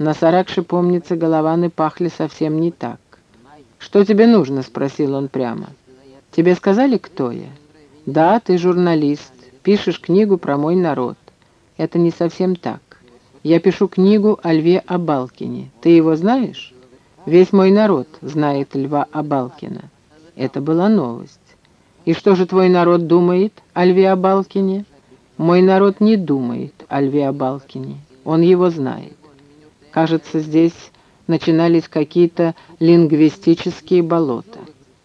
На Саракше, помнится, голованы пахли совсем не так. «Что тебе нужно?» — спросил он прямо. «Тебе сказали, кто я?» «Да, ты журналист, пишешь книгу про мой народ». «Это не совсем так. Я пишу книгу о Льве Абалкине. Ты его знаешь?» «Весь мой народ знает Льва Абалкина». Это была новость. «И что же твой народ думает о Льве Абалкине?» «Мой народ не думает о Льве Абалкине. Он его знает». Кажется, здесь начинались какие-то лингвистические болота.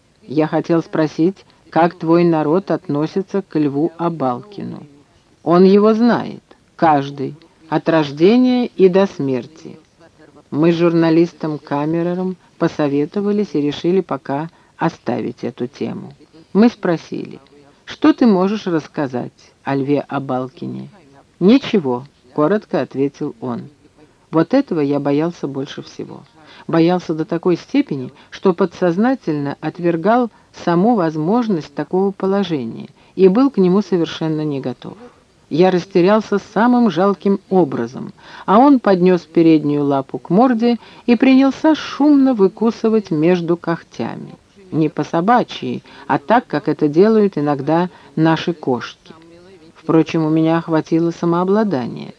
Я хотел спросить, как твой народ относится к Льву Абалкину. Он его знает, каждый, от рождения и до смерти. Мы с журналистом Камерером посоветовались и решили пока оставить эту тему. Мы спросили, что ты можешь рассказать о Льве Абалкине? «Ничего», — коротко ответил он. Вот этого я боялся больше всего. Боялся до такой степени, что подсознательно отвергал саму возможность такого положения и был к нему совершенно не готов. Я растерялся самым жалким образом, а он поднес переднюю лапу к морде и принялся шумно выкусывать между когтями. Не по-собачьи, а так, как это делают иногда наши кошки. Впрочем, у меня охватило самообладание.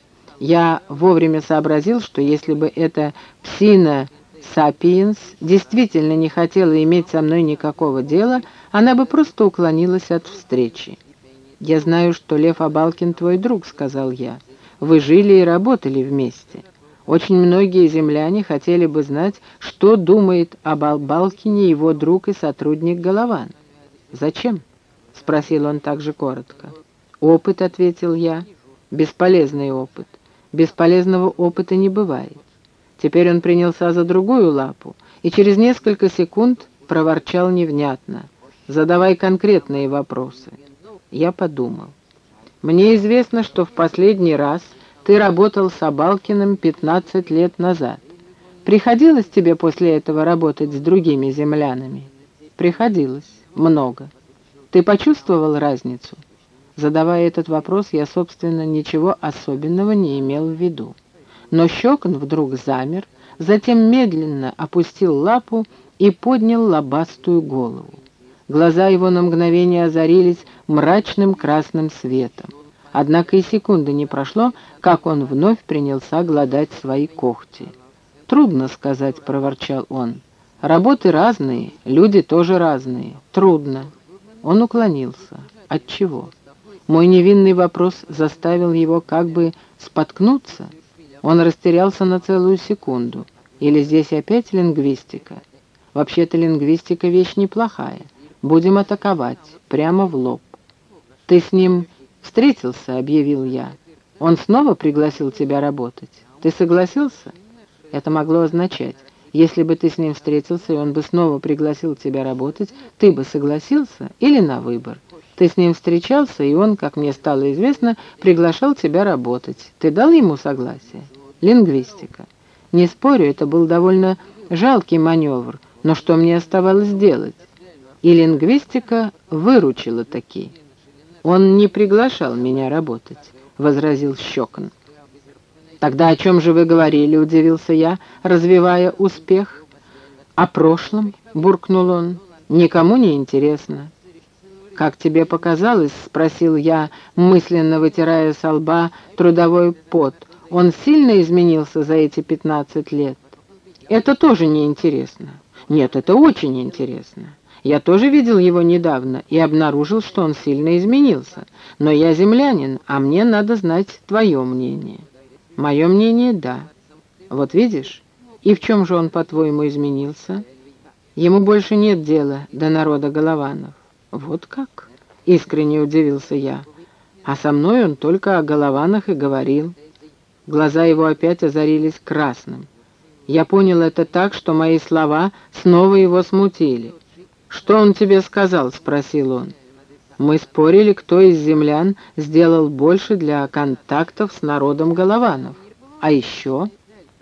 Я вовремя сообразил, что если бы эта псина сапиенс действительно не хотела иметь со мной никакого дела, она бы просто уклонилась от встречи. «Я знаю, что Лев Абалкин твой друг», — сказал я. «Вы жили и работали вместе. Очень многие земляне хотели бы знать, что думает об Абалкине его друг и сотрудник Голован». «Зачем?» — спросил он также коротко. «Опыт», — ответил я. «Бесполезный опыт. Бесполезного опыта не бывает». Теперь он принялся за другую лапу и через несколько секунд проворчал невнятно. «Задавай конкретные вопросы». Я подумал. «Мне известно, что в последний раз ты работал с Абалкиным 15 лет назад. Приходилось тебе после этого работать с другими землянами?» «Приходилось. Много. Ты почувствовал разницу?» Задавая этот вопрос, я, собственно, ничего особенного не имел в виду. Но Щекин вдруг замер, затем медленно опустил лапу и поднял лобастую голову. Глаза его на мгновение озарились мрачным красным светом. Однако и секунды не прошло, как он вновь принялся глодать свои когти. «Трудно сказать», — проворчал он. «Работы разные, люди тоже разные. Трудно». Он уклонился. От чего? Мой невинный вопрос заставил его как бы споткнуться. Он растерялся на целую секунду. Или здесь опять лингвистика? Вообще-то лингвистика вещь неплохая. Будем атаковать, прямо в лоб. «Ты с ним встретился?» — объявил я. «Он снова пригласил тебя работать? Ты согласился?» Это могло означать, если бы ты с ним встретился, и он бы снова пригласил тебя работать, ты бы согласился или на выбор. Ты с ним встречался, и он, как мне стало известно, приглашал тебя работать. Ты дал ему согласие? Лингвистика. Не спорю, это был довольно жалкий маневр, но что мне оставалось делать? И лингвистика выручила таки. «Он не приглашал меня работать», — возразил Щекин. «Тогда о чем же вы говорили?» — удивился я, развивая успех. «О прошлом?» — буркнул он. «Никому не интересно». «Как тебе показалось?» — спросил я, мысленно вытирая со лба трудовой пот. «Он сильно изменился за эти 15 лет?» «Это тоже неинтересно». «Нет, это очень интересно. Я тоже видел его недавно и обнаружил, что он сильно изменился. Но я землянин, а мне надо знать твое мнение». «Мое мнение — да. Вот видишь, и в чем же он, по-твоему, изменился? Ему больше нет дела до народа Голованов». «Вот как?» — искренне удивился я. «А со мной он только о Голованах и говорил». Глаза его опять озарились красным. Я понял это так, что мои слова снова его смутили. «Что он тебе сказал?» — спросил он. «Мы спорили, кто из землян сделал больше для контактов с народом Голованов. А еще?»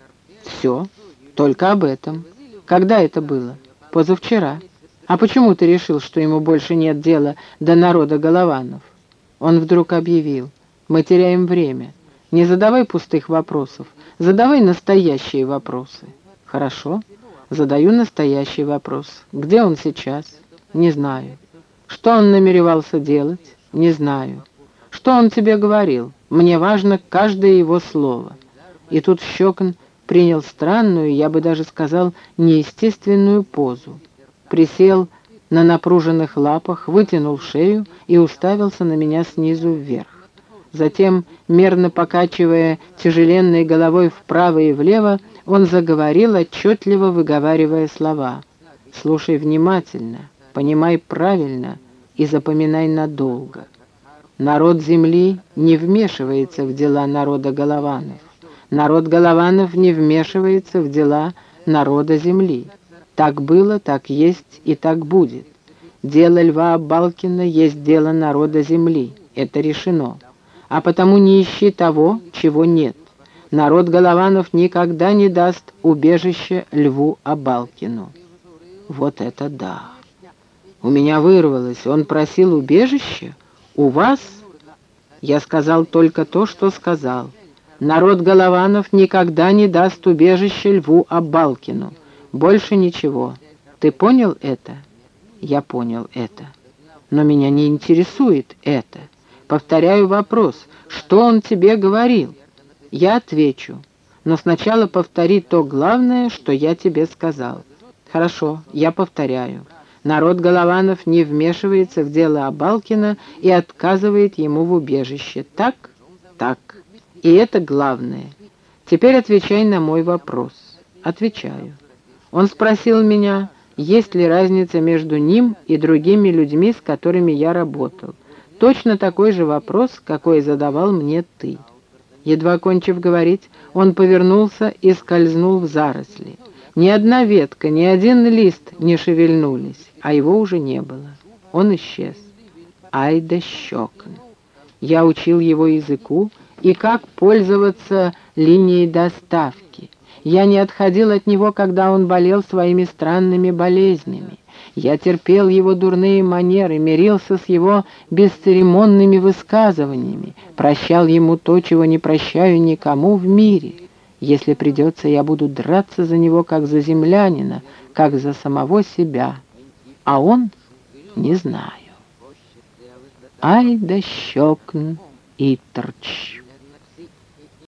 «Все. Только об этом. Когда это было?» «Позавчера. А почему ты решил, что ему больше нет дела до народа Голованов?» Он вдруг объявил: «Мы теряем время. Не задавай пустых вопросов, задавай настоящие вопросы. Хорошо, задаю настоящий вопрос. Где он сейчас? Не знаю. Что он намеревался делать? Не знаю. Что он тебе говорил? Мне важно каждое его слово. И тут Щекин принял странную, я бы даже сказал, неестественную позу. Присел на напруженных лапах, вытянул шею и уставился на меня снизу вверх. Затем, мерно покачивая тяжеленной головой вправо и влево, он заговорил, отчетливо выговаривая слова. «Слушай внимательно, понимай правильно и запоминай надолго. Народ земли не вмешивается в дела народа Голованов. Народ Голованов не вмешивается в дела народа земли. Так было, так есть и так будет. Дело Льва Абалкина есть дело народа земли. Это решено. А потому не ищи того, чего нет. Народ Голованов никогда не даст убежище Льву Абалкину». Вот это да! У меня вырвалось. Он просил убежище? У вас? Я сказал только то, что сказал. Народ Голованов никогда не даст убежище Льву Абалкину. Больше ничего. Ты понял это? Я понял это. Но меня не интересует это. Повторяю вопрос. Что он тебе говорил? Я отвечу. Но сначала повтори то главное, что я тебе сказал. Хорошо, я повторяю. Народ Голованов не вмешивается в дело Абалкина и отказывает ему в убежище. Так? Так. И это главное. Теперь отвечай на мой вопрос. Отвечаю. Он спросил меня, есть ли разница между ним и другими людьми, с которыми я работал. Точно такой же вопрос, какой задавал мне ты. Едва кончив говорить, он повернулся и скользнул в заросли. Ни одна ветка, ни один лист не шевельнулись, а его уже не было. Он исчез. Ай да Щекин! Я учил его языку и как пользоваться линией доставки. Я не отходил от него, когда он болел своими странными болезнями. Я терпел его дурные манеры, мирился с его бесцеремонными высказываниями, прощал ему то, чего не прощаю никому в мире. Если придется, я буду драться за него, как за землянина, как за самого себя. А он не знаю. Ай да Щекин и торч.